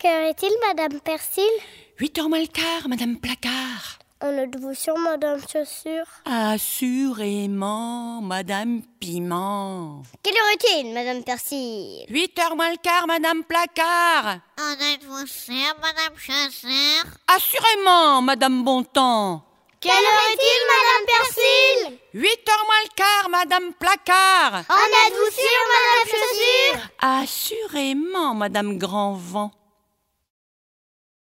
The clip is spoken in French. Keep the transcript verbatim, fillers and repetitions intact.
Quelle heure est-il, Madame Persil? Huit heures moins le quart, Madame Placard. En êtes-vous sûre, Madame Chaussure? Assurément, Madame Piment. Quelle heure est-il, Madame Persil? Huit heures moins le quart, Madame Placard. En êtes-vous sûre, Madame Chaussure? Assurément, Madame Bontemps. Quelle heure est-il, Madame Persil? Huit heures moins le quart, Madame Placard. En êtes-vous sûre, Madame Chaussure? Assurément, Madame Grandvent.